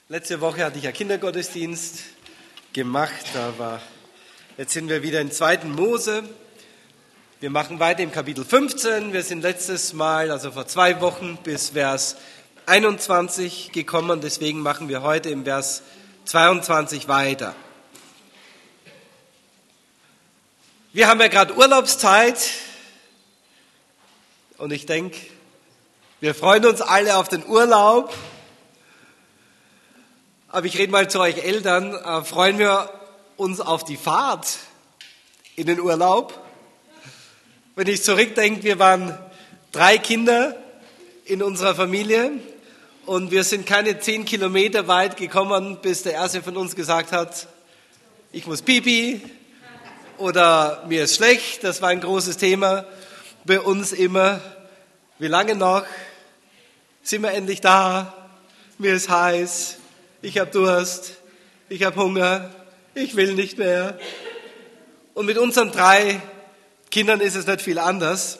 Letzte Woche hatte ich ja Kindergottesdienst gemacht, aber jetzt sind wir wieder in 2. Mose. Wir machen weiter im Kapitel 15. Wir sind letztes Mal, also vor 2 Wochen, bis Vers 21 gekommen. Deswegen machen wir heute im Vers 22 weiter. Wir haben ja gerade Urlaubszeit und ich denke, wir freuen uns alle auf den Urlaub. Aber ich rede mal zu euch Eltern, freuen wir uns auf die Fahrt in den Urlaub? Wenn ich zurückdenke, wir waren 3 Kinder in unserer Familie und wir sind keine 10 Kilometer weit gekommen, bis der erste von uns gesagt hat, ich muss pipi oder mir ist schlecht. Das war ein großes Thema bei uns immer. Wie lange noch? Sind wir endlich da? Mir ist heiß. Ich habe Durst, ich habe Hunger, ich will nicht mehr. Und mit unseren 3 Kindern ist es nicht viel anders.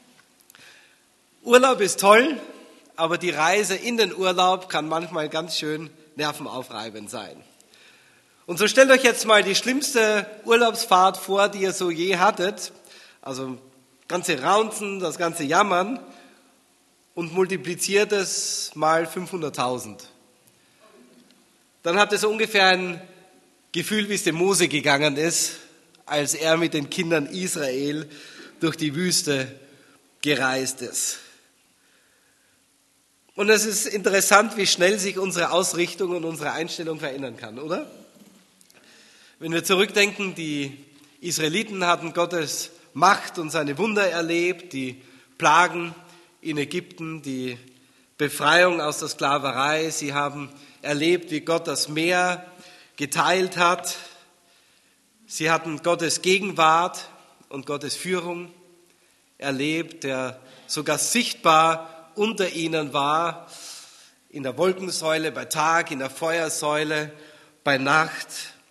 Urlaub ist toll, aber die Reise in den Urlaub kann manchmal ganz schön nervenaufreibend sein. Und so stellt euch jetzt mal die schlimmste Urlaubsfahrt vor, die ihr so je hattet. Also ganze Raunzen, das ganze Jammern und multipliziert es mal 500.000. Dann habt ihr so ungefähr ein Gefühl, wie es dem Mose gegangen ist, als er mit den Kindern Israel durch die Wüste gereist ist. Und es ist interessant, wie schnell sich unsere Ausrichtung und unsere Einstellung verändern kann, oder? Wenn wir zurückdenken, die Israeliten hatten Gottes Macht und seine Wunder erlebt, die Plagen in Ägypten, die Befreiung aus der Sklaverei. Sie haben erlebt, wie Gott das Meer geteilt hat. Sie hatten Gottes Gegenwart und Gottes Führung erlebt, der sogar sichtbar unter ihnen war, in der Wolkensäule bei Tag, in der Feuersäule bei Nacht.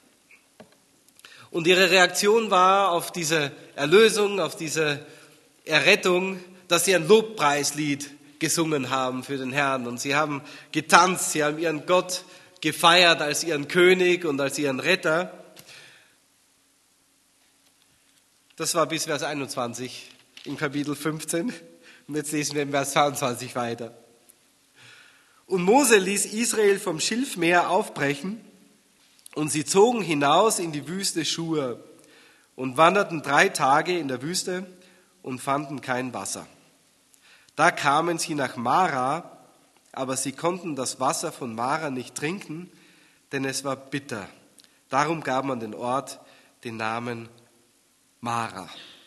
Und ihre Reaktion war auf diese Erlösung, auf diese Errettung, dass sie ein Lobpreislied gesungen haben für den Herrn. Und sie haben getanzt, sie haben ihren Gott gefeiert als ihren König und als ihren Retter. Das war bis Vers 21 im Kapitel 15. Und jetzt lesen wir im Vers 22 weiter. Und Mose ließ Israel vom Schilfmeer aufbrechen und sie zogen hinaus in die Wüste Schur und wanderten 3 Tage in der Wüste und fanden kein Wasser. Da kamen sie nach Mara, aber sie konnten das Wasser von Mara nicht trinken, denn es war bitter. Darum gab man den Ort den Namen Mara.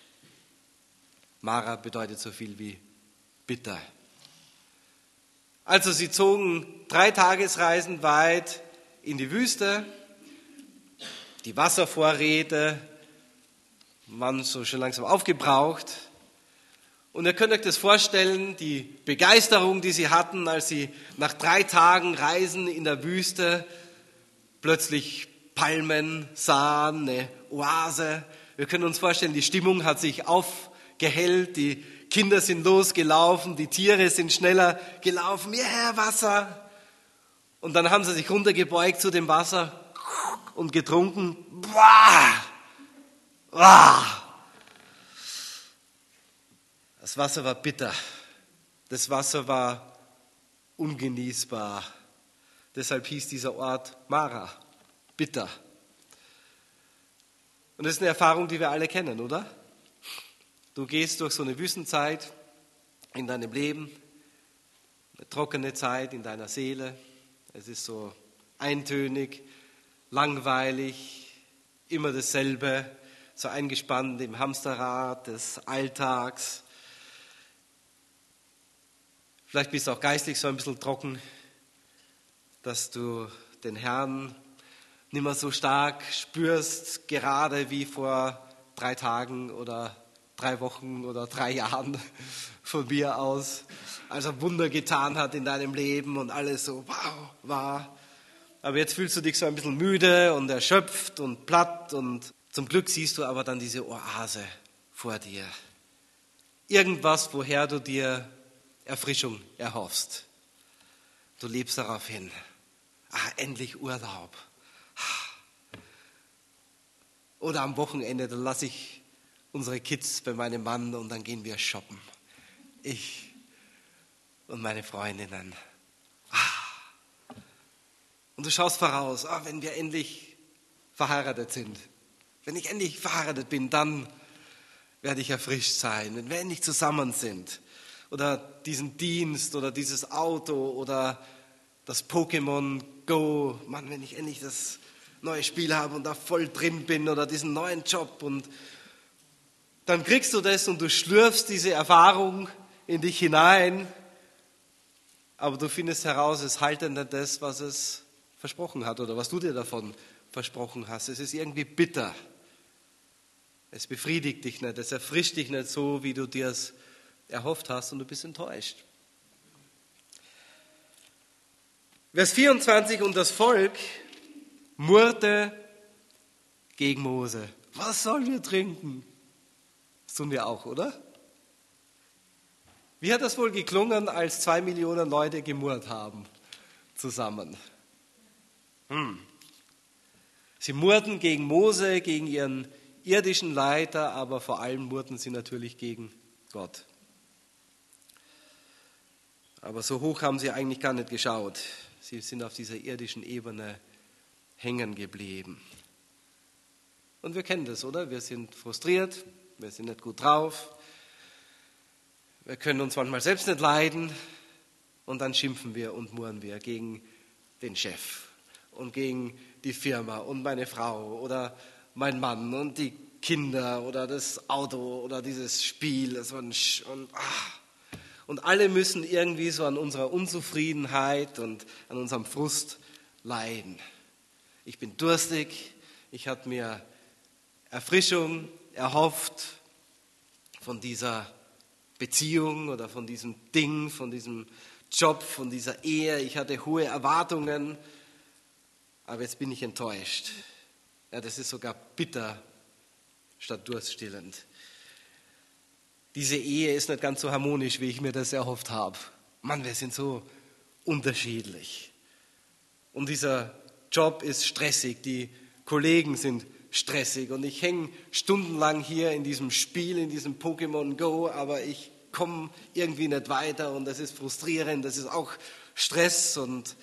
Mara bedeutet so viel wie bitter. Also sie zogen 3 Tagesreisen weit in die Wüste. Die Wasservorräte waren so schon langsam aufgebraucht. Und ihr könnt euch das vorstellen, die Begeisterung, die sie hatten, als sie nach 3 Tagen Reisen in der Wüste plötzlich Palmen sahen, eine Oase. Wir können uns vorstellen, die Stimmung hat sich aufgehellt, die Kinder sind losgelaufen, die Tiere sind schneller gelaufen, yeah, Wasser. Und dann haben sie sich runtergebeugt zu dem Wasser und getrunken. Boah! Boah! Das Wasser war bitter, das Wasser war ungenießbar. Deshalb hieß dieser Ort Mara, bitter. Und das ist eine Erfahrung, die wir alle kennen, oder? Du gehst durch so eine Wüstenzeit in deinem Leben, eine trockene Zeit in deiner Seele. Es ist so eintönig, langweilig, immer dasselbe, so eingespannt im Hamsterrad des Alltags. Vielleicht bist du auch geistlich so ein bisschen trocken, dass du den Herrn nicht mehr so stark spürst, gerade wie vor 3 Tagen oder 3 Wochen oder 3 Jahren von mir aus, als er Wunder getan hat in deinem Leben und alles so wow war. Aber jetzt fühlst du dich so ein bisschen müde und erschöpft und platt und zum Glück siehst du aber dann diese Oase vor dir. Irgendwas, woher du dir Erfrischung erhoffst. Du lebst darauf hin. endlich Urlaub. Oder am Wochenende, da lasse ich unsere Kids bei meinem Mann und dann gehen wir shoppen. Ich und meine Freundinnen. Und du schaust voraus, wenn wir endlich verheiratet sind. Wenn ich endlich verheiratet bin, dann werde ich erfrischt sein. Wenn wir endlich zusammen sind. Oder diesen Dienst oder dieses Auto oder das Pokémon Go. Mann, wenn ich endlich das neue Spiel habe und da voll drin bin oder diesen neuen Job. Und dann kriegst du das und du schlürfst diese Erfahrung in dich hinein. Aber du findest heraus, es halte nicht das, was es versprochen hat oder was du dir davon versprochen hast. Es ist irgendwie bitter. Es befriedigt dich nicht, es erfrischt dich nicht so, wie du dir es erhofft hast und du bist enttäuscht. Vers 24, und das Volk murrte gegen Mose. Was sollen wir trinken? Das tun wir auch, oder? Wie hat das wohl geklungen, als 2 Millionen Leute gemurrt haben zusammen? Sie murrten gegen Mose, gegen ihren irdischen Leiter, aber vor allem murrten sie natürlich gegen Gott. Aber so hoch haben sie eigentlich gar nicht geschaut. Sie sind auf dieser irdischen Ebene hängen geblieben. Und wir kennen das, oder? Wir sind frustriert, wir sind nicht gut drauf, wir können uns manchmal selbst nicht leiden und dann schimpfen wir und murren wir gegen den Chef und gegen die Firma und meine Frau oder mein Mann und die Kinder oder das Auto oder dieses Spiel und alle müssen irgendwie so an unserer Unzufriedenheit und an unserem Frust leiden. Ich bin durstig, ich habe mir Erfrischung erhofft von dieser Beziehung oder von diesem Ding, von diesem Job, von dieser Ehe. Ich hatte hohe Erwartungen, aber jetzt bin ich enttäuscht. Ja, das ist sogar bitter statt durststillend. Diese Ehe ist nicht ganz so harmonisch, wie ich mir das erhofft habe. Mann, wir sind so unterschiedlich. Und dieser Job ist stressig, die Kollegen sind stressig und ich hänge stundenlang hier in diesem Spiel, in diesem Pokémon Go, aber ich komme irgendwie nicht weiter und das ist frustrierend, das ist auch Stress und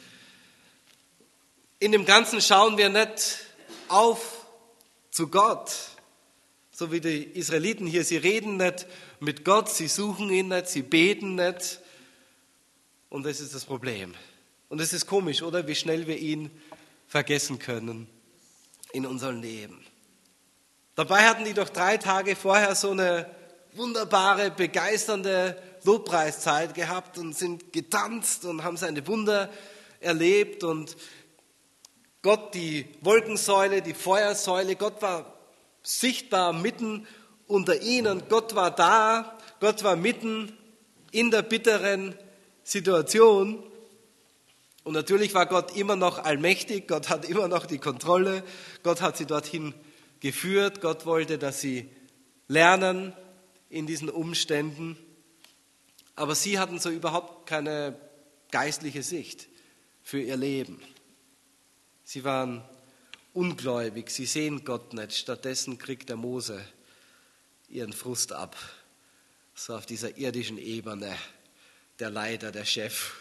in dem Ganzen schauen wir nicht auf zu Gott, so wie die Israeliten hier, sie reden nicht mit Gott, sie suchen ihn nicht, sie beten nicht und das ist das Problem. Und es ist komisch, oder, wie schnell wir ihn vergessen können in unserem Leben. Dabei hatten die doch 3 Tage vorher so eine wunderbare, begeisternde Lobpreiszeit gehabt und sind getanzt und haben seine Wunder erlebt und Gott, die Wolkensäule, die Feuersäule, Gott war sichtbar mitten unter ihnen, Gott war da, Gott war mitten in der bitteren Situation. Und natürlich war Gott immer noch allmächtig, Gott hat immer noch die Kontrolle, Gott hat sie dorthin geführt, Gott wollte, dass sie lernen in diesen Umständen. Aber sie hatten so überhaupt keine geistliche Sicht für ihr Leben. Sie waren ungläubig, sie sehen Gott nicht, stattdessen kriegt der Mose ihren Frust ab, so auf dieser irdischen Ebene, der Leiter, der Chef.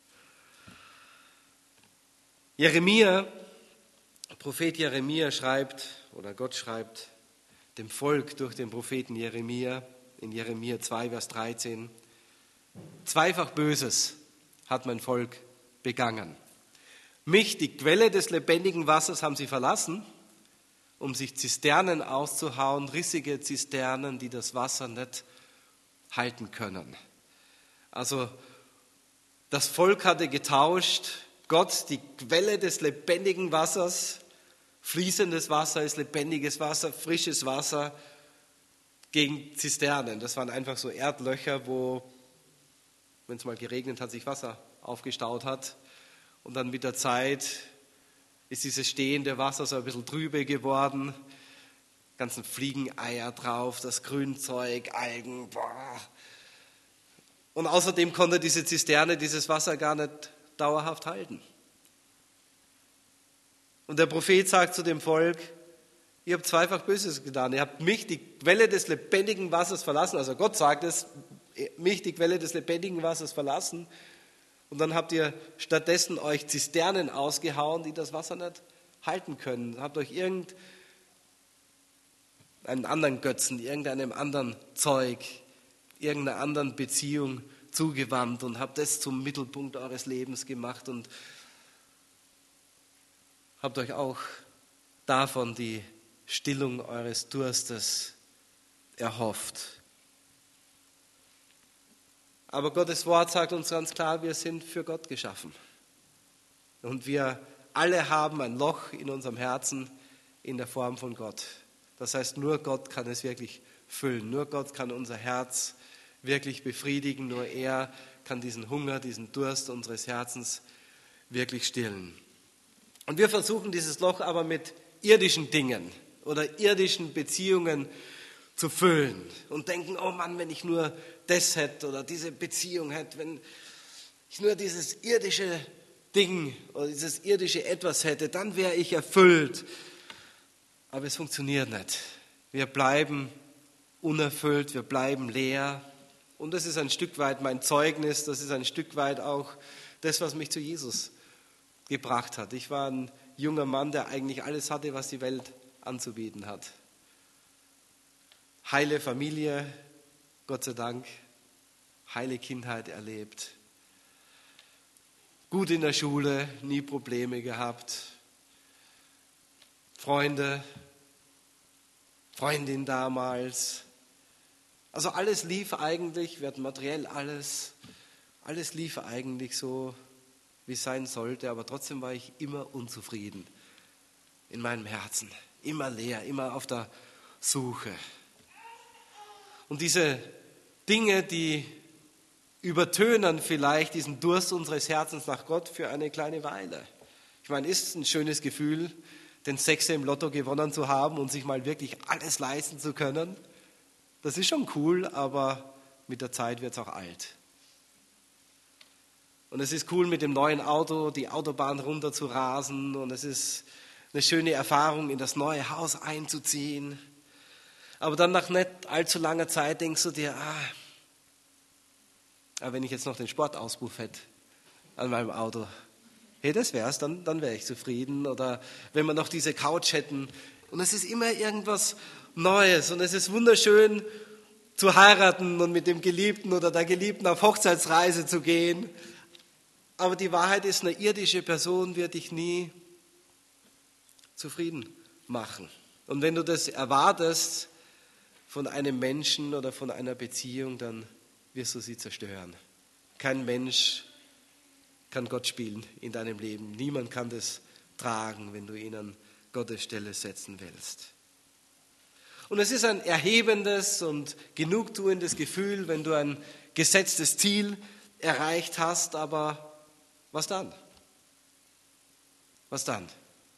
Prophet Jeremia schreibt, oder Gott schreibt dem Volk durch den Propheten Jeremia, in Jeremia 2, Vers 13, zweifach Böses hat mein Volk begangen. Mich, die Quelle des lebendigen Wassers, haben sie verlassen, um sich Zisternen auszuhauen, rissige Zisternen, die das Wasser nicht halten können. Also das Volk hatte getauscht, Gott, die Quelle des lebendigen Wassers, fließendes Wasser ist lebendiges Wasser, frisches Wasser, gegen Zisternen. Das waren einfach so Erdlöcher, wo, wenn es mal geregnet hat, sich Wasser aufgestaut hat. Und dann mit der Zeit ist dieses stehende Wasser so ein bisschen trübe geworden. Ganzen Fliegeneier drauf, das Grünzeug, Algen. Boah. Und außerdem konnte diese Zisterne dieses Wasser gar nicht dauerhaft halten. Und der Prophet sagt zu dem Volk, ihr habt zweifach Böses getan. Ihr habt mich, die Quelle des lebendigen Wassers, verlassen. Also Gott sagt es, mich, die Quelle des lebendigen Wassers, verlassen. Und dann habt ihr stattdessen euch Zisternen ausgehauen, die das Wasser nicht halten können. Habt euch irgendeinen anderen Götzen, irgendeinem anderen Zeug, irgendeiner anderen Beziehung zugewandt und habt das zum Mittelpunkt eures Lebens gemacht und habt euch auch davon die Stillung eures Durstes erhofft. Aber Gottes Wort sagt uns ganz klar, wir sind für Gott geschaffen. Und wir alle haben ein Loch in unserem Herzen in der Form von Gott. Das heißt, nur Gott kann es wirklich füllen. Nur Gott kann unser Herz wirklich befriedigen. Nur er kann diesen Hunger, diesen Durst unseres Herzens wirklich stillen. Und wir versuchen dieses Loch aber mit irdischen Dingen oder irdischen Beziehungen zu füllen und denken, oh Mann, wenn ich nur das hätte oder diese Beziehung hätte, wenn ich nur dieses irdische Ding oder dieses irdische Etwas hätte, dann wäre ich erfüllt. Aber es funktioniert nicht. Wir bleiben unerfüllt, wir bleiben leer. Und das ist ein Stück weit mein Zeugnis, das ist ein Stück weit auch das, was mich zu Jesus gebracht hat. Ich war ein junger Mann, der eigentlich alles hatte, was die Welt anzubieten hat. Heile Familie, Gott sei Dank, heile Kindheit erlebt. Gut in der Schule, nie Probleme gehabt. Freunde, Freundin damals. Also alles lief eigentlich, wir hatten materiell alles lief eigentlich so, wie es sein sollte, aber trotzdem war ich immer unzufrieden in meinem Herzen, immer leer, immer auf der Suche. Und diese Dinge, die übertönen vielleicht diesen Durst unseres Herzens nach Gott für eine kleine Weile. Ich meine, ist ein schönes Gefühl, den Sechser im Lotto gewonnen zu haben und sich mal wirklich alles leisten zu können. Das ist schon cool, aber mit der Zeit wird es auch alt. Und es ist cool, mit dem neuen Auto die Autobahn runter zu rasen und es ist eine schöne Erfahrung, in das neue Haus einzuziehen. Aber dann nach nicht allzu langer Zeit denkst du dir, wenn ich jetzt noch den Sportauspuff hätte an meinem Auto, hey, das wär's, dann wäre ich zufrieden. Oder wenn wir noch diese Couch hätten. Und es ist immer irgendwas Neues und es ist wunderschön zu heiraten und mit dem Geliebten oder der Geliebten auf Hochzeitsreise zu gehen. Aber die Wahrheit ist, eine irdische Person wird dich nie zufrieden machen. Und wenn du das erwartest von einem Menschen oder von einer Beziehung, dann wirst du sie zerstören. Kein Mensch kann Gott spielen in deinem Leben. Niemand kann das tragen, wenn du ihn an Gottes Stelle setzen willst. Und es ist ein erhebendes und genugtuendes Gefühl, wenn du ein gesetztes Ziel erreicht hast, aber was dann? Was dann?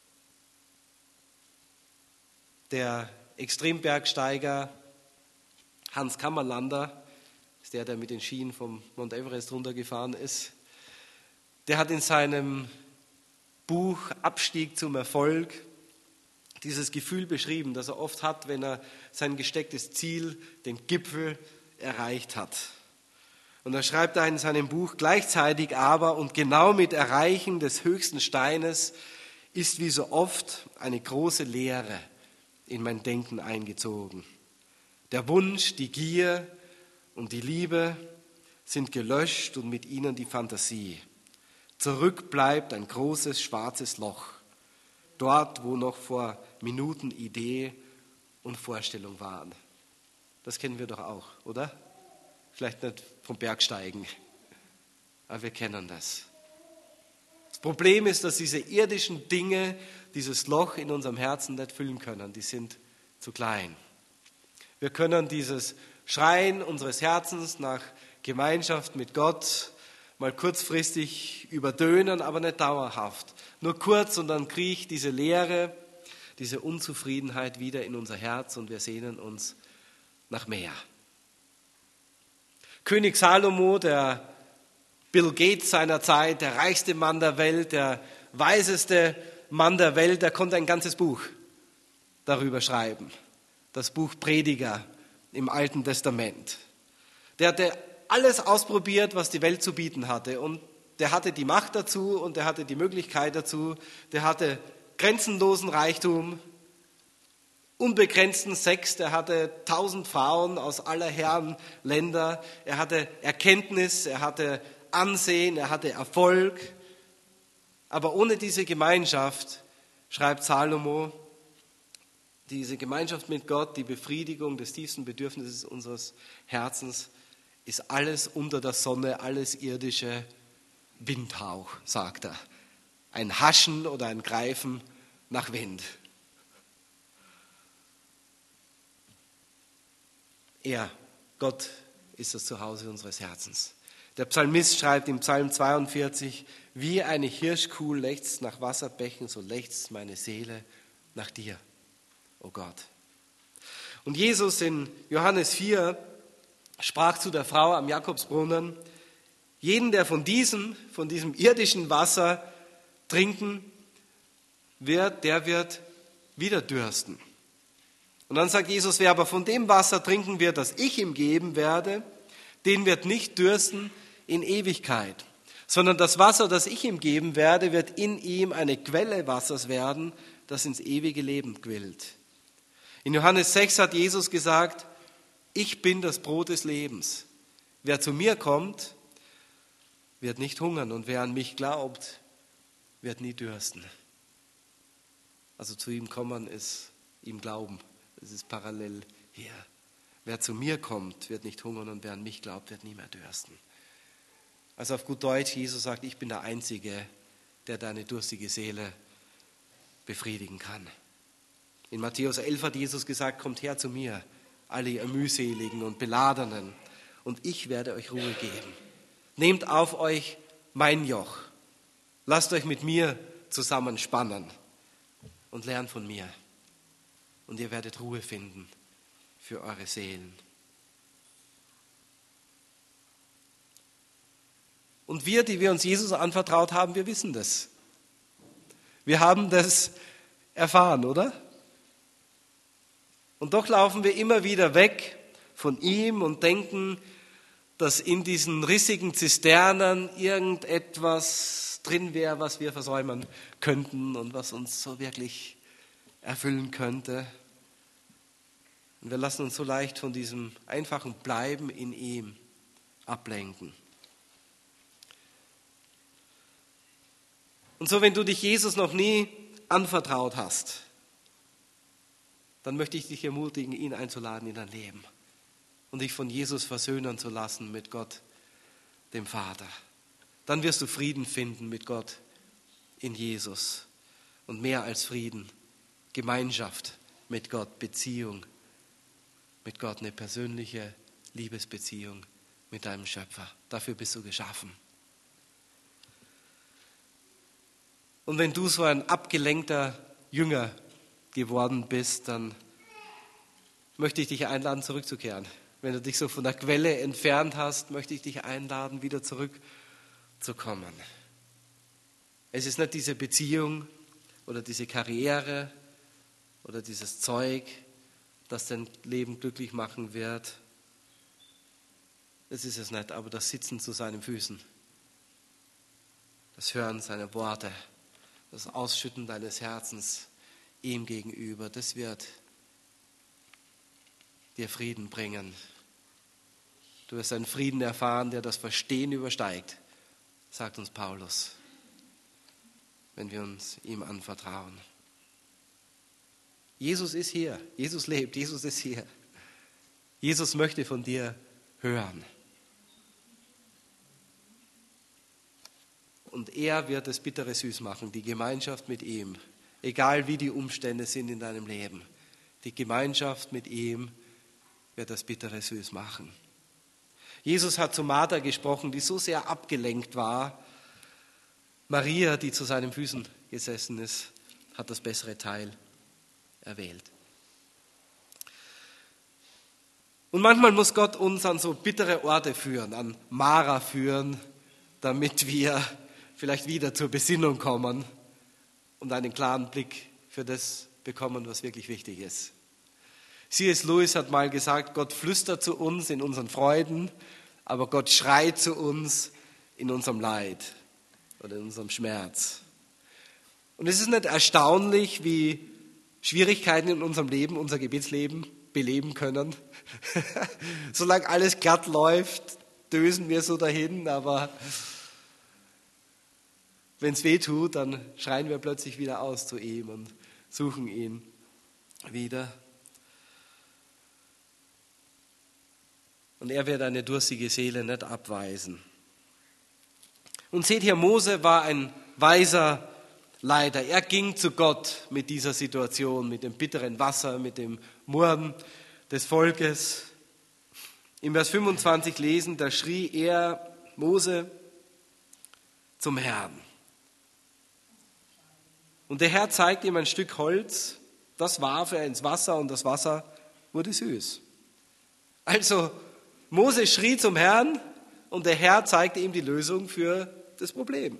Der Extrembergsteiger Hans Kammerlander, ist der mit den Skien vom Mount Everest runtergefahren ist, der hat in seinem Buch Abstieg zum Erfolg dieses Gefühl beschrieben, das er oft hat, wenn er sein gestecktes Ziel, den Gipfel, erreicht hat. Und er schreibt da in seinem Buch, gleichzeitig aber und genau mit Erreichen des höchsten Steines ist wie so oft eine große Leere in mein Denken eingezogen. Der Wunsch, die Gier und die Liebe sind gelöscht und mit ihnen die Fantasie. Zurück bleibt ein großes schwarzes Loch, dort, wo noch vor Minuten Idee und Vorstellung waren. Das kennen wir doch auch, oder? Vielleicht nicht vom Bergsteigen, aber wir kennen das. Das Problem ist, dass diese irdischen Dinge dieses Loch in unserem Herzen nicht füllen können. Die sind zu klein. Wir können dieses Schreien unseres Herzens nach Gemeinschaft mit Gott mal kurzfristig übertönen, aber nicht dauerhaft. Nur kurz und dann kriecht diese Leere, diese Unzufriedenheit wieder in unser Herz und wir sehnen uns nach mehr. König Salomo, der Bill Gates seiner Zeit, der reichste Mann der Welt, der weiseste Mann der Welt, der konnte ein ganzes Buch darüber schreiben. Das Buch Prediger im Alten Testament. Der hatte alles ausprobiert, was die Welt zu bieten hatte. Und der hatte die Macht dazu und der hatte die Möglichkeit dazu. Der hatte grenzenlosen Reichtum, unbegrenzten Sex. Der hatte 1000 Frauen aus aller Herren Länder. Er hatte Erkenntnis, er hatte Ansehen, er hatte Erfolg. Aber ohne diese Gemeinschaft, schreibt Salomo, diese Gemeinschaft mit Gott, die Befriedigung des tiefsten Bedürfnisses unseres Herzens, ist alles unter der Sonne, alles irdische Windhauch, sagt er. Ein Haschen oder ein Greifen nach Wind. Er, Gott, ist das Zuhause unseres Herzens. Der Psalmist schreibt im Psalm 42, wie eine Hirschkuh lechzt nach Wasserbächen, so lechzt meine Seele nach dir, o Gott. Und Jesus in Johannes 4 sprach zu der Frau am Jakobsbrunnen, jeden, der von diesem irdischen Wasser trinken wird, der wird wieder dürsten. Und dann sagt Jesus, wer aber von dem Wasser trinken wird, das ich ihm geben werde, den wird nicht dürsten in Ewigkeit, sondern das Wasser, das ich ihm geben werde, wird in ihm eine Quelle Wassers werden, das ins ewige Leben quillt. In Johannes 6 hat Jesus gesagt, ich bin das Brot des Lebens. Wer zu mir kommt, wird nicht hungern und wer an mich glaubt, wird nie dürsten. Also zu ihm kommen ist ihm glauben. Das ist parallel hier. Wer zu mir kommt, wird nicht hungern und wer an mich glaubt, wird nie mehr dürsten. Also auf gut Deutsch, Jesus sagt, ich bin der Einzige, der deine durstige Seele befriedigen kann. In Matthäus 11 hat Jesus gesagt, kommt her zu mir, alle ihr mühseligen und beladenen, und ich werde euch Ruhe geben. Nehmt auf euch mein Joch, lasst euch mit mir zusammenspannen und lernt von mir. Und ihr werdet Ruhe finden für eure Seelen. Und wir, die wir uns Jesus anvertraut haben, wir wissen das. Wir haben das erfahren, oder? Und doch laufen wir immer wieder weg von ihm und denken, dass in diesen rissigen Zisternen irgendetwas drin wäre, was wir versäumen könnten und was uns so wirklich erfüllen könnte. Und wir lassen uns so leicht von diesem einfachen Bleiben in ihm ablenken. Und so, wenn du dich Jesus noch nie anvertraut hast, dann möchte ich dich ermutigen, ihn einzuladen in dein Leben und dich von Jesus versöhnen zu lassen mit Gott, dem Vater. Dann wirst du Frieden finden mit Gott in Jesus und mehr als Frieden, Gemeinschaft mit Gott, Beziehung mit Gott, eine persönliche Liebesbeziehung mit deinem Schöpfer. Dafür bist du geschaffen. Und wenn du so ein abgelenkter Jünger geworden bist, dann möchte ich dich einladen, zurückzukehren. Wenn du dich so von der Quelle entfernt hast, möchte ich dich einladen, wieder zurückzukommen. Es ist nicht diese Beziehung oder diese Karriere oder dieses Zeug, das dein Leben glücklich machen wird. Das ist es nicht, aber das Sitzen zu seinen Füßen, das Hören seiner Worte, das Ausschütten deines Herzens ihm gegenüber, das wird dir Frieden bringen. Du wirst einen Frieden erfahren, der das Verstehen übersteigt, sagt uns Paulus, wenn wir uns ihm anvertrauen. Jesus ist hier, Jesus lebt, Jesus ist hier. Jesus möchte von dir hören. Und er wird das Bittere süß machen, die Gemeinschaft mit ihm, egal wie die Umstände sind in deinem Leben. Die Gemeinschaft mit ihm wird das Bittere süß machen. Jesus hat zu Martha gesprochen, die so sehr abgelenkt war. Maria, die zu seinen Füßen gesessen ist, hat das bessere Teil erwählt. Und manchmal muss Gott uns an so bittere Orte führen, an Mara führen, damit wir vielleicht wieder zur Besinnung kommen und einen klaren Blick für das bekommen, was wirklich wichtig ist. C.S. Lewis hat mal gesagt, Gott flüstert zu uns in unseren Freuden, aber Gott schreit zu uns in unserem Leid oder in unserem Schmerz. Und es ist nicht erstaunlich, wie Schwierigkeiten in unserem Leben, unser Gebetsleben beleben können. Solange alles glatt läuft, dösen wir so dahin, aber wenn es weh tut, dann schreien wir plötzlich wieder aus zu ihm und suchen ihn wieder. Und er wird eine durstige Seele nicht abweisen. Und seht hier, Mose war ein weiser Leiter. Er ging zu Gott mit dieser Situation, mit dem bitteren Wasser, mit dem Murren des Volkes. Im Vers 25 lesen, da schrie er, Mose, zum Herrn. Und der Herr zeigte ihm ein Stück Holz, das warf er ins Wasser und das Wasser wurde süß. Also Mose schrie zum Herrn und der Herr zeigte ihm die Lösung für das Problem.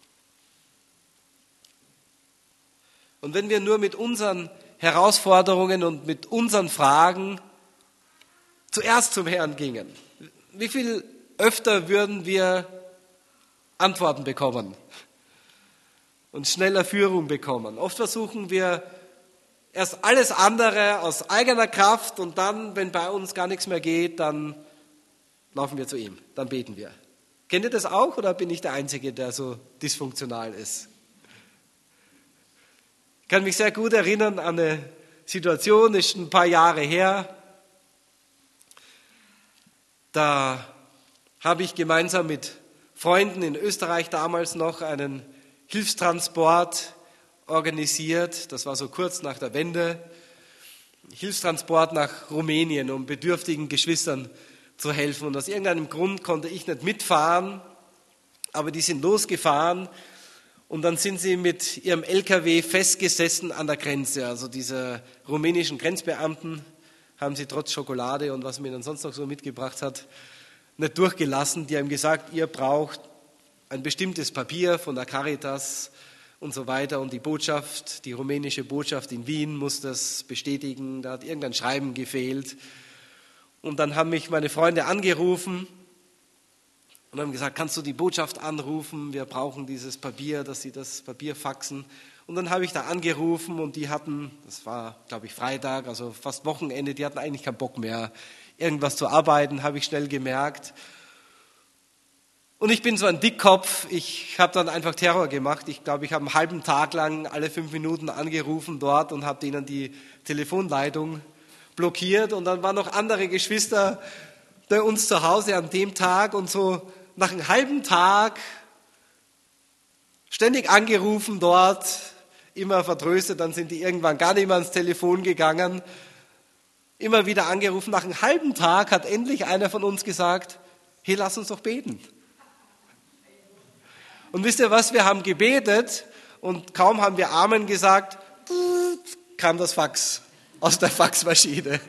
Und wenn wir nur mit unseren Herausforderungen und mit unseren Fragen zuerst zum Herrn gingen, wie viel öfter würden wir Antworten bekommen und schneller Führung bekommen? Oft versuchen wir erst alles andere aus eigener Kraft und dann, wenn bei uns gar nichts mehr geht, dann laufen wir zu ihm, dann beten wir. Kennt ihr das auch oder bin ich der Einzige, der so dysfunktional ist? Ich kann mich sehr gut erinnern an eine Situation, ist ein paar Jahre her. Da habe ich gemeinsam mit Freunden in Österreich damals noch einen Hilfstransport organisiert. Das war so kurz nach der Wende. Hilfstransport nach Rumänien, um bedürftigen Geschwistern zu helfen. Und aus irgendeinem Grund konnte ich nicht mitfahren, aber die sind losgefahren. Und dann sind sie mit ihrem LKW festgesessen an der Grenze. Also diese rumänischen Grenzbeamten haben sie trotz Schokolade und was man ihnen sonst noch so mitgebracht hat, nicht durchgelassen. Die haben gesagt, ihr braucht ein bestimmtes Papier von der Caritas und so weiter. Und die Botschaft, die rumänische Botschaft in Wien muss das bestätigen. Da hat irgendein Schreiben gefehlt. Und dann haben mich meine Freunde angerufen und haben gesagt, kannst du die Botschaft anrufen? Wir brauchen dieses Papier, dass sie das Papier faxen. Und dann habe ich da angerufen und die hatten, das war, glaube ich, Freitag, also fast Wochenende, die hatten eigentlich keinen Bock mehr, irgendwas zu arbeiten, habe ich schnell gemerkt. Und ich bin so ein Dickkopf, ich habe dann einfach Terror gemacht. Ich glaube, ich habe einen halben Tag lang alle 5 Minuten angerufen dort und habe denen die Telefonleitung blockiert. Und dann waren noch andere Geschwister bei uns zu Hause an dem Tag und so nach einem halben Tag ständig angerufen dort, immer vertröstet, dann sind die irgendwann gar nicht mehr ans Telefon gegangen, immer wieder angerufen. Nach einem halben Tag hat endlich einer von uns gesagt, hey, lass uns doch beten. Und wisst ihr was, wir haben gebetet und kaum haben wir Amen gesagt, kam das Fax aus der Faxmaschine.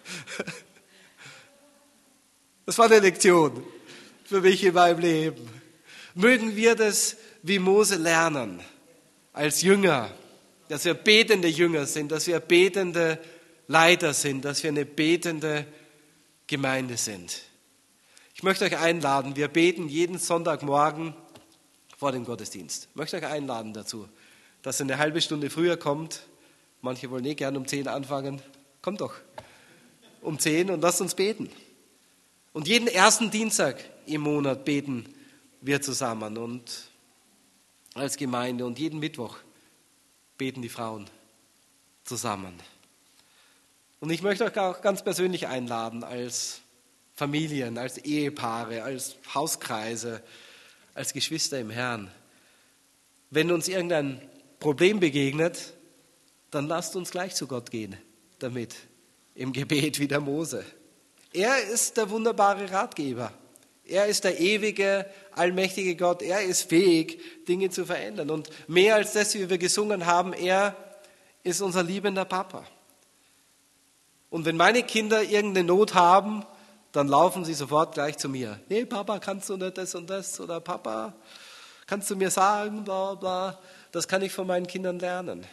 Das war eine Lektion für mich in meinem Leben. Mögen wir das wie Mose lernen, als Jünger, dass wir betende Jünger sind, dass wir betende Leiter sind, dass wir eine betende Gemeinde sind. Ich möchte euch einladen, wir beten jeden Sonntagmorgen vor dem Gottesdienst. Ich möchte euch einladen dazu, dass ihr eine halbe Stunde früher kommt. Manche wollen eh gern um 10 anfangen. Kommt doch um 10 und lasst uns beten. Und jeden ersten Dienstag im Monat beten wir zusammen und als Gemeinde und jeden Mittwoch beten die Frauen zusammen. Und ich möchte euch auch ganz persönlich einladen als Familien, als Ehepaare, als Hauskreise, als Geschwister im Herrn. Wenn uns irgendein Problem begegnet, dann lasst uns gleich zu Gott gehen damit, im Gebet wie der Mose. Er ist der wunderbare Ratgeber. Er ist der ewige, allmächtige Gott. Er ist fähig, Dinge zu verändern. Und mehr als das, wie wir gesungen haben, er ist unser liebender Papa. Und wenn meine Kinder irgendeine Not haben, dann laufen sie sofort gleich zu mir. Hey Papa, kannst du nicht das und das? Oder Papa, kannst du mir sagen, bla bla. das kann ich von meinen Kindern lernen.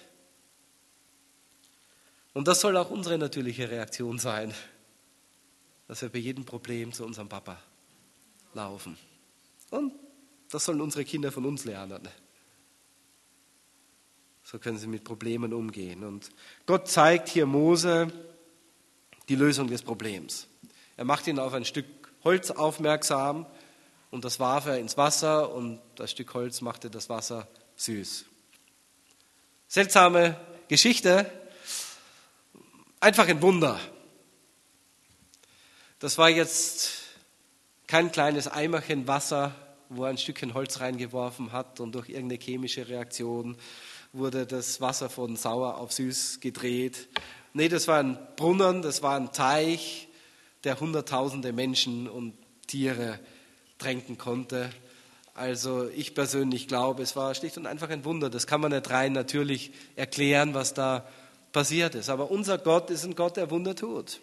Und das soll auch unsere natürliche Reaktion sein, dass wir bei jedem Problem zu unserem Papa laufen. Und das sollen unsere Kinder von uns lernen. So können sie mit Problemen umgehen. Und Gott zeigt hier Mose die Lösung des Problems. Er macht ihn auf ein Stück Holz aufmerksam und das warf er ins Wasser und das Stück Holz machte das Wasser süß. Seltsame Geschichte, einfach ein Wunder. Das war jetzt kein kleines Eimerchen Wasser, wo er ein Stückchen Holz reingeworfen hat und durch irgendeine chemische Reaktion wurde das Wasser von sauer auf süß gedreht. Nee, das war ein Brunnen, das war ein Teich, der hunderttausende Menschen und Tiere tränken konnte. Also ich persönlich glaube, es war schlicht und einfach ein Wunder. Das kann man nicht rein natürlich erklären, was da passiert ist. Aber unser Gott ist ein Gott, der Wunder tut.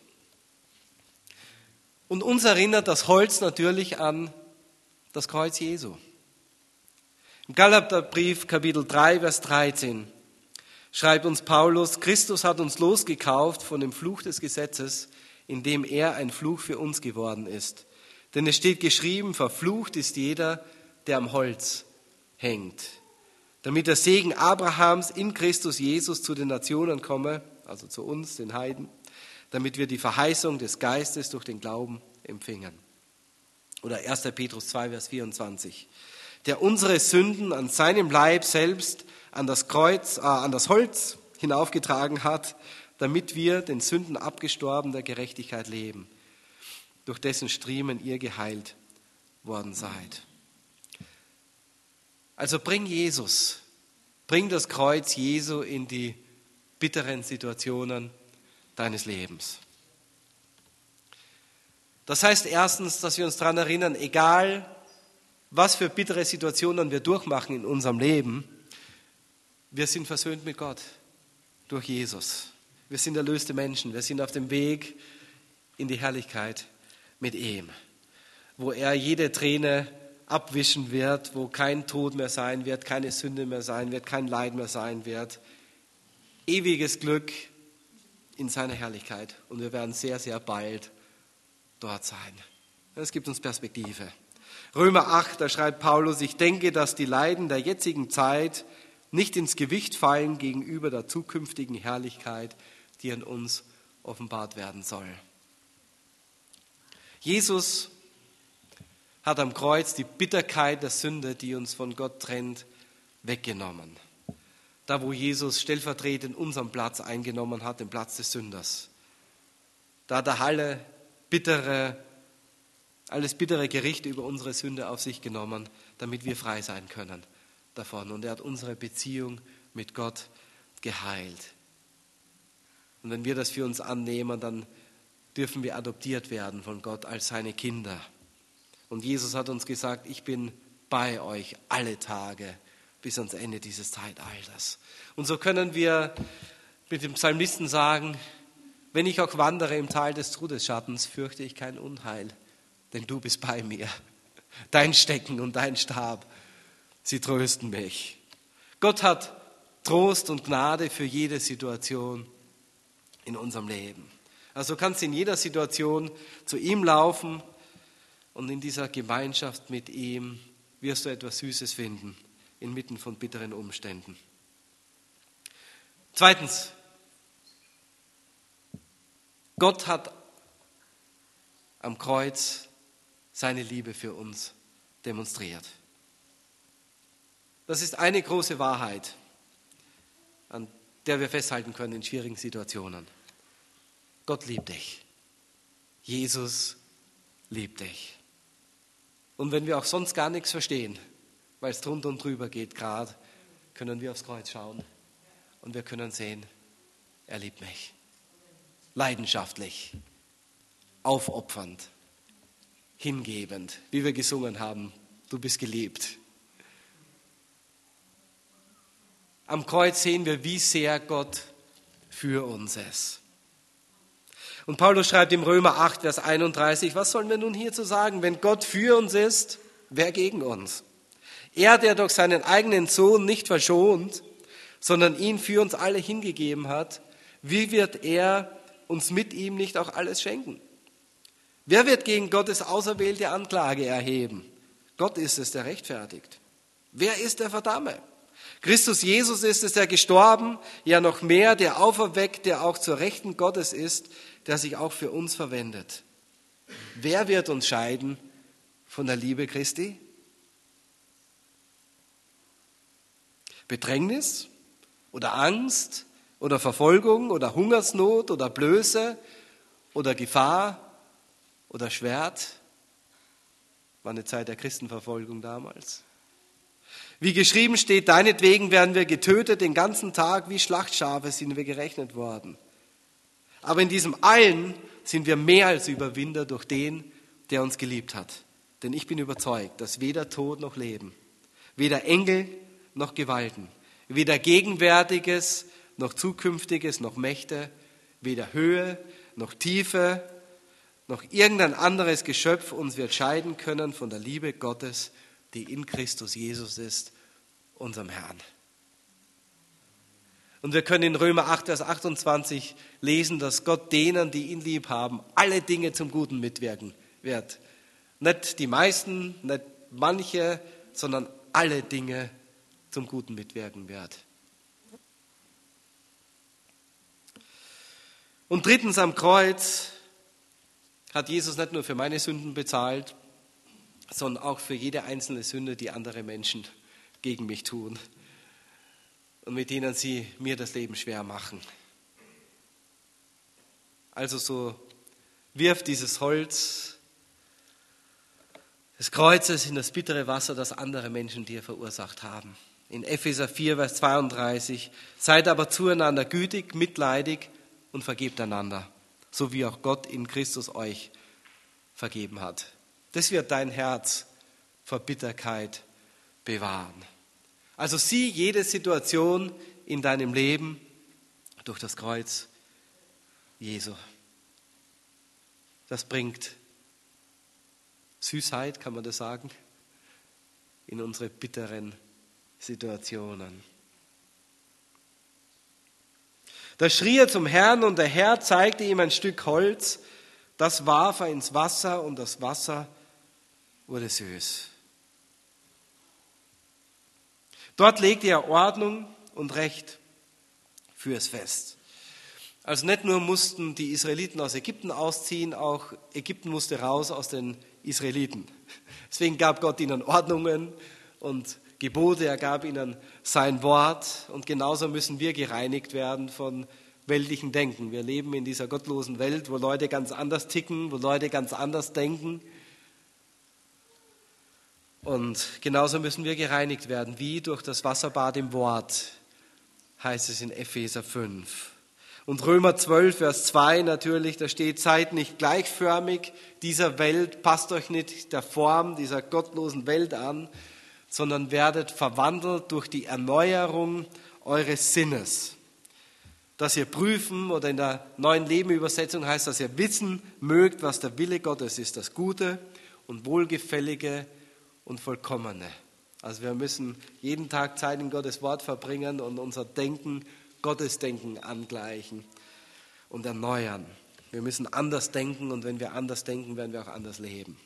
Und uns erinnert das Holz natürlich an das Kreuz Jesu. Im Galaterbrief Kapitel 3, Vers 13 schreibt uns Paulus, Christus hat uns losgekauft von dem Fluch des Gesetzes, indem er ein Fluch für uns geworden ist. Denn es steht geschrieben, verflucht ist jeder, der am Holz hängt. Damit der Segen Abrahams in Christus Jesus zu den Nationen komme, also zu uns, den Heiden, damit wir die Verheißung des Geistes durch den Glauben empfingen. Oder 1. Petrus 2, Vers 24. Der unsere Sünden an seinem Leib selbst an das Holz hinaufgetragen hat, damit wir den Sünden abgestorben der Gerechtigkeit leben, durch dessen Striemen ihr geheilt worden seid. Also bring Jesus, bring das Kreuz Jesu in die bitteren Situationen deines Lebens. Das heißt erstens, dass wir uns daran erinnern, egal was für bittere Situationen wir durchmachen in unserem Leben, wir sind versöhnt mit Gott durch Jesus. Wir sind erlöste Menschen, wir sind auf dem Weg in die Herrlichkeit mit ihm, wo er jede Träne abwischen wird, wo kein Tod mehr sein wird, keine Sünde mehr sein wird, kein Leid mehr sein wird. Ewiges Glück in seiner Herrlichkeit und wir werden sehr, sehr bald dort sein. Das gibt uns Perspektive. Römer 8, da schreibt Paulus, ich denke, dass die Leiden der jetzigen Zeit nicht ins Gewicht fallen gegenüber der zukünftigen Herrlichkeit, die an uns offenbart werden soll. Jesus hat am Kreuz die Bitterkeit der Sünde, die uns von Gott trennt, weggenommen. Da, wo Jesus stellvertretend unseren Platz eingenommen hat, den Platz des Sünders. Da hat er alles bittere Gericht über unsere Sünde auf sich genommen, damit wir frei sein können davon. Und er hat unsere Beziehung mit Gott geheilt. Und wenn wir das für uns annehmen, dann dürfen wir adoptiert werden von Gott als seine Kinder. Und Jesus hat uns gesagt, ich bin bei euch alle Tage bis ans Ende dieses Zeitalters. Und so können wir mit dem Psalmisten sagen, wenn ich auch wandere im Tal des Todesschattens, fürchte ich kein Unheil, denn du bist bei mir. Dein Stecken und dein Stab, sie trösten mich. Gott hat Trost und Gnade für jede Situation in unserem Leben. Also kannst du in jeder Situation zu ihm laufen und in dieser Gemeinschaft mit ihm wirst du etwas Süßes finden, inmitten von bitteren Umständen. Zweitens, Gott hat am Kreuz seine Liebe für uns demonstriert. Das ist eine große Wahrheit, an der wir festhalten können in schwierigen Situationen. Gott liebt dich. Jesus liebt dich. Und wenn wir auch sonst gar nichts verstehen, weil es drunter und drüber geht gerade, können wir aufs Kreuz schauen und wir können sehen, er liebt mich. Leidenschaftlich, aufopfernd, hingebend, wie wir gesungen haben, du bist geliebt. Am Kreuz sehen wir, wie sehr Gott für uns ist. Und Paulus schreibt im Römer 8, Vers 31, was sollen wir nun hierzu sagen? Wenn Gott für uns ist, wer gegen uns? Er, der durch seinen eigenen Sohn nicht verschont, sondern ihn für uns alle hingegeben hat, wie wird er uns mit ihm nicht auch alles schenken? Wer wird gegen Gottes auserwählte Anklage erheben? Gott ist es, der rechtfertigt. Wer ist der Verdamme? Christus Jesus ist es, der gestorben, ja noch mehr, der auferweckt, der auch zur Rechten Gottes ist, der sich auch für uns verwendet. Wer wird uns scheiden von der Liebe Christi? Bedrängnis oder Angst oder Verfolgung oder Hungersnot oder Blöße oder Gefahr oder Schwert? War eine Zeit der Christenverfolgung damals. Wie geschrieben steht, deinetwegen werden wir getötet, den ganzen Tag wie Schlachtschafe sind wir gerechnet worden. Aber in diesem allen sind wir mehr als Überwinder durch den, der uns geliebt hat. Denn ich bin überzeugt, dass weder Tod noch Leben, weder Engel noch Gewalten, weder Gegenwärtiges noch Zukünftiges noch Mächte, weder Höhe noch Tiefe noch irgendein anderes Geschöpf uns wird scheiden können von der Liebe Gottes, die in Christus Jesus ist, unserem Herrn. Und wir können in Römer 8, Vers 28 lesen, dass Gott denen, die ihn lieb haben, alle Dinge zum Guten mitwirken wird. Nicht die meisten, nicht manche, sondern alle Dinge zum Guten mitwirken wird. Und drittens am Kreuz hat Jesus nicht nur für meine Sünden bezahlt, sondern auch für jede einzelne Sünde, die andere Menschen gegen mich tun und mit denen sie mir das Leben schwer machen. Also so wirf dieses Holz des Kreuzes in das bittere Wasser, das andere Menschen dir verursacht haben. In Epheser 4, Vers 32, seid aber zueinander gütig, mitleidig und vergebt einander, so wie auch Gott in Christus euch vergeben hat. Das wird dein Herz vor Bitterkeit bewahren. Also sieh jede Situation in deinem Leben durch das Kreuz Jesu. Das bringt Süßheit, kann man das sagen, in unsere bitteren Situationen. Da schrie er zum Herrn und der Herr zeigte ihm ein Stück Holz, das warf er ins Wasser und das Wasser wurde süß. Dort legte er Ordnung und Recht fürs Fest. Also nicht nur mussten die Israeliten aus Ägypten ausziehen, auch Ägypten musste raus aus den Israeliten. Deswegen gab Gott ihnen Ordnungen und Gebote, er gab ihnen sein Wort und genauso müssen wir gereinigt werden von weltlichem Denken. Wir leben in dieser gottlosen Welt, wo Leute ganz anders ticken, wo Leute ganz anders denken. Und genauso müssen wir gereinigt werden, wie durch das Wasserbad im Wort, heißt es in Epheser 5. Und Römer 12, Vers 2 natürlich, da steht, seid nicht gleichförmig dieser Welt, passt euch nicht der Form dieser gottlosen Welt an, sondern werdet verwandelt durch die Erneuerung eures Sinnes. Dass ihr prüfen, oder in der Neuen Leben-Übersetzung heißt, dass ihr wissen mögt, was der Wille Gottes ist, das Gute und Wohlgefällige und Vollkommene. Also wir müssen jeden Tag Zeit in Gottes Wort verbringen und unser Denken, Gottes Denken angleichen und erneuern. Wir müssen anders denken und wenn wir anders denken, werden wir auch anders leben.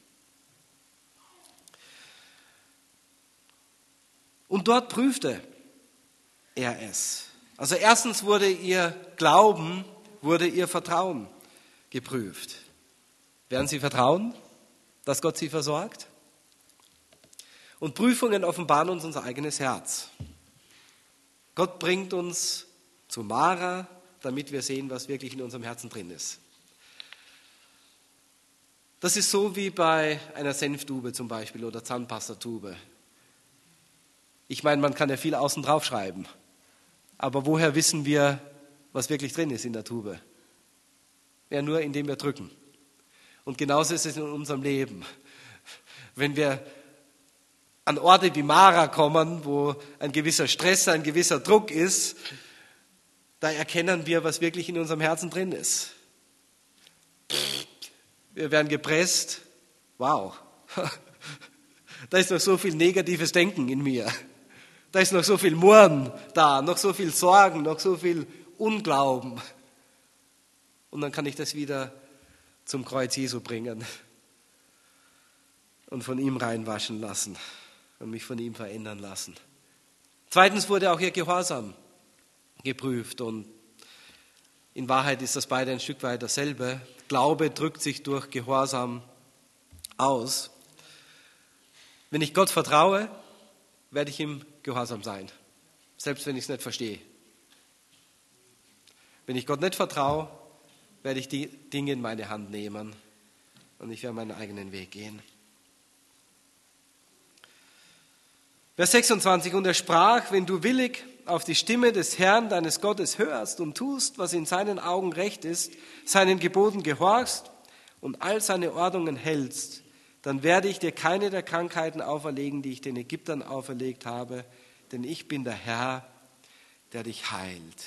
Und dort prüfte er es. Also erstens wurde ihr Glauben, wurde ihr Vertrauen geprüft. Werden sie vertrauen, dass Gott sie versorgt? Und Prüfungen offenbaren uns unser eigenes Herz. Gott bringt uns zu Mara, damit wir sehen, was wirklich in unserem Herzen drin ist. Das ist so wie bei einer Senftube zum Beispiel oder Zahnpastatube. Ich meine, man kann ja viel außen drauf schreiben. Aber woher wissen wir, was wirklich drin ist in der Tube? Ja, nur indem wir drücken. Und genauso ist es in unserem Leben. Wenn wir an Orte wie Mara kommen, wo ein gewisser Stress, ein gewisser Druck ist, da erkennen wir, was wirklich in unserem Herzen drin ist. Wir werden gepresst. Wow. Da ist noch so viel negatives Denken in mir. Da ist noch so viel Murren da, noch so viel Sorgen, noch so viel Unglauben. Und dann kann ich das wieder zum Kreuz Jesu bringen und von ihm reinwaschen lassen und mich von ihm verändern lassen. Zweitens wurde auch ihr Gehorsam geprüft und in Wahrheit ist das beide ein Stück weit dasselbe. Glaube drückt sich durch Gehorsam aus. Wenn ich Gott vertraue, werde ich ihm gehorsam sein, selbst wenn ich es nicht verstehe. Wenn ich Gott nicht vertraue, werde ich die Dinge in meine Hand nehmen und ich werde meinen eigenen Weg gehen. Vers 26, und er sprach, wenn du willig auf die Stimme des Herrn, deines Gottes, hörst und tust, was in seinen Augen recht ist, seinen Geboten gehorchst und all seine Ordnungen hältst, dann werde ich dir keine der Krankheiten auferlegen, die ich den Ägyptern auferlegt habe, denn ich bin der Herr, der dich heilt.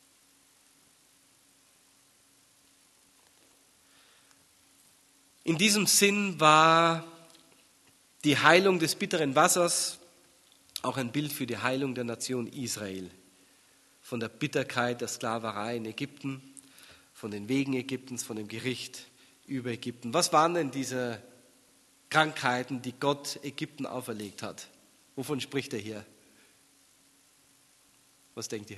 In diesem Sinn war die Heilung des bitteren Wassers auch ein Bild für die Heilung der Nation Israel. Von der Bitterkeit der Sklaverei in Ägypten, von den Wegen Ägyptens, von dem Gericht über Ägypten. Was waren denn diese Krankheiten, die Gott Ägypten auferlegt hat? Wovon spricht er hier? Was denkt ihr?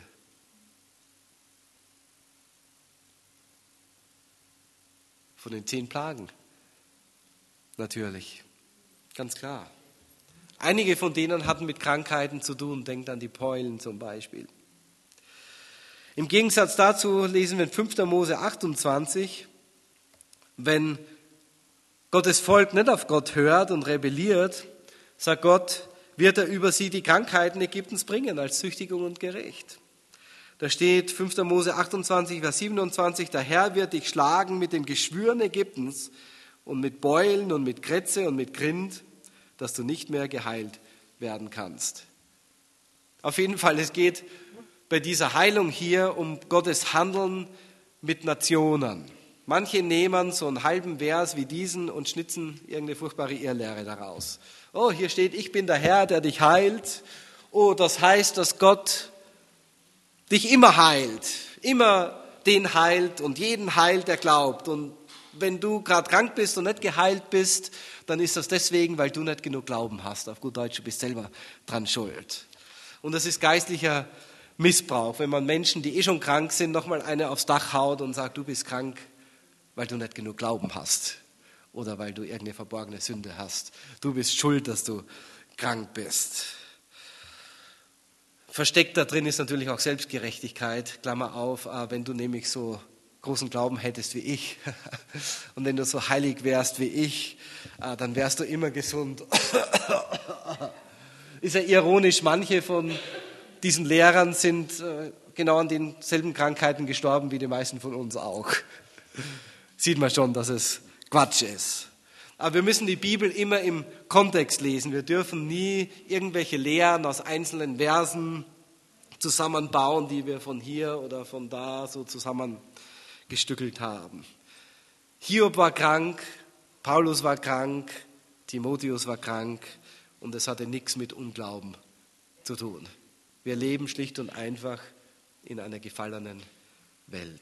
Von den 10 Plagen. Natürlich, ganz klar. Einige von denen hatten mit Krankheiten zu tun, denkt an die Beulen zum Beispiel. Im Gegensatz dazu lesen wir in 5. Mose 28, wenn Gottes Volk nicht auf Gott hört und rebelliert, sagt Gott, wird er über sie die Krankheiten Ägyptens bringen als Züchtigung und Gericht. Da steht 5. Mose 28, Vers 27, der Herr wird dich schlagen mit den Geschwüren Ägyptens und mit Beulen und mit Krätze und mit Grind, dass du nicht mehr geheilt werden kannst. Auf jeden Fall, es geht bei dieser Heilung hier um Gottes Handeln mit Nationen. Manche nehmen so einen halben Vers wie diesen und schnitzen irgendeine furchtbare Irrlehre daraus. Oh, hier steht, ich bin der Herr, der dich heilt. Oh, das heißt, dass Gott dich immer heilt, immer den heilt und jeden heilt, der glaubt. Und wenn du gerade krank bist und nicht geheilt bist, dann ist das deswegen, weil du nicht genug Glauben hast. Auf gut Deutsch, du bist selber dran schuld. Und das ist geistlicher Missbrauch, wenn man Menschen, die schon krank sind, nochmal eine aufs Dach haut und sagt, du bist krank, weil du nicht genug Glauben hast oder weil du irgendeine verborgene Sünde hast. Du bist schuld, dass du krank bist. Versteckt da drin ist natürlich auch Selbstgerechtigkeit, Klammer auf, wenn du nämlich so großen Glauben hättest wie ich und wenn du so heilig wärst wie ich, dann wärst du immer gesund. Ist ja ironisch, manche von diesen Lehrern sind genau an denselben Krankheiten gestorben wie die meisten von uns auch. Sieht man schon, dass es Quatsch ist. Aber wir müssen die Bibel immer im Kontext lesen. Wir dürfen nie irgendwelche Lehren aus einzelnen Versen zusammenbauen, die wir von hier oder von da so zusammengestückelt haben. Hiob war krank, Paulus war krank, Timotheus war krank und es hatte nichts mit Unglauben zu tun. Wir leben schlicht und einfach in einer gefallenen Welt.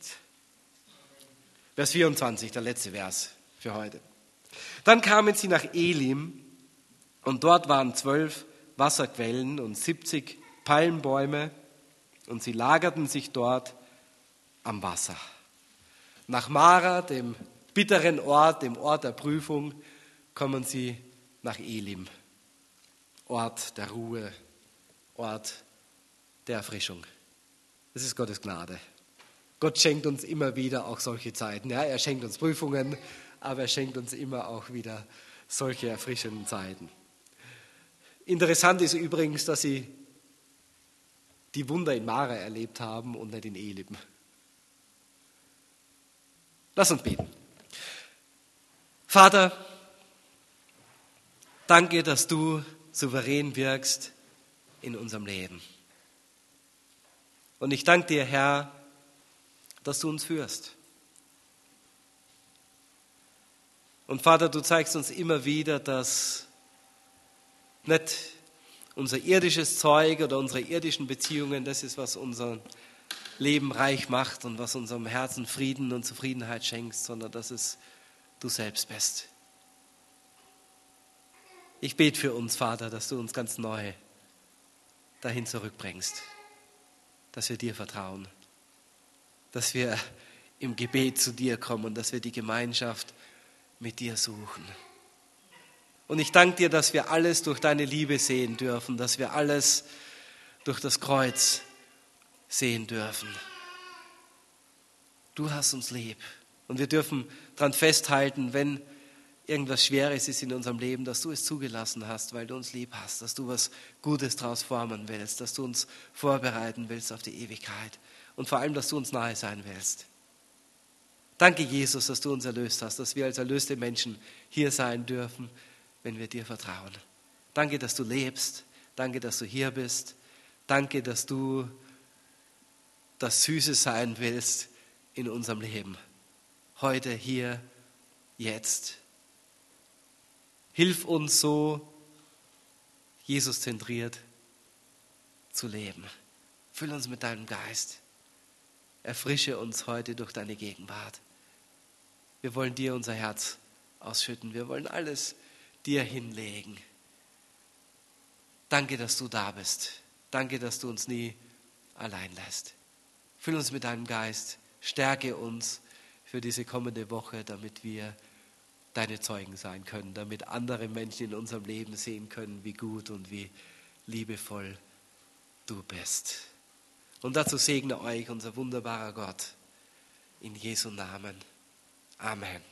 Vers 24, der letzte Vers für heute. Dann kamen sie nach Elim und dort waren 12 Wasserquellen und 70 Palmbäume und sie lagerten sich dort am Wasser. Nach Mara, dem bitteren Ort, dem Ort der Prüfung, kommen sie nach Elim. Ort der Ruhe, Ort der Erfrischung. Das ist Gottes Gnade. Gott schenkt uns immer wieder auch solche Zeiten. Ja, er schenkt uns Prüfungen, aber er schenkt uns immer auch wieder solche erfrischenden Zeiten. Interessant ist übrigens, dass sie die Wunder in Mara erlebt haben und nicht in Elim. Lass uns beten. Vater, danke, dass du souverän wirkst in unserem Leben. Und ich danke dir, Herr, dass du uns führst. Und Vater, du zeigst uns immer wieder, dass Nicht unser irdisches Zeug oder unsere irdischen Beziehungen, das ist, was unser Leben reich macht und was unserem Herzen Frieden und Zufriedenheit schenkt, sondern dass es du selbst bist. Ich bete für uns, Vater, dass du uns ganz neu dahin zurückbringst, dass wir dir vertrauen, dass wir im Gebet zu dir kommen und dass wir die Gemeinschaft mit dir suchen. Und ich danke dir, dass wir alles durch deine Liebe sehen dürfen, dass wir alles durch das Kreuz sehen dürfen. Du hast uns lieb und wir dürfen daran festhalten, wenn irgendwas Schweres ist in unserem Leben, dass du es zugelassen hast, weil du uns lieb hast, dass du was Gutes daraus formen willst, dass du uns vorbereiten willst auf die Ewigkeit und vor allem, dass du uns nahe sein willst. Danke, Jesus, dass du uns erlöst hast, dass wir als erlöste Menschen hier sein dürfen, wenn wir dir vertrauen. Danke, dass du lebst. Danke, dass du hier bist. Danke, dass du das Süße sein willst in unserem Leben. Heute, hier, jetzt. Hilf uns so, Jesus-zentriert zu leben. Füll uns mit deinem Geist. Erfrische uns heute durch deine Gegenwart. Wir wollen dir unser Herz ausschütten. Wir wollen alles dir hinlegen. Danke, dass du da bist. Danke, dass du uns nie allein lässt. Füll uns mit deinem Geist. Stärke uns für diese kommende Woche, damit wir deine Zeugen sein können, damit andere Menschen in unserem Leben sehen können, wie gut und wie liebevoll du bist. Und dazu segne euch unser wunderbarer Gott. In Jesu Namen. Amen.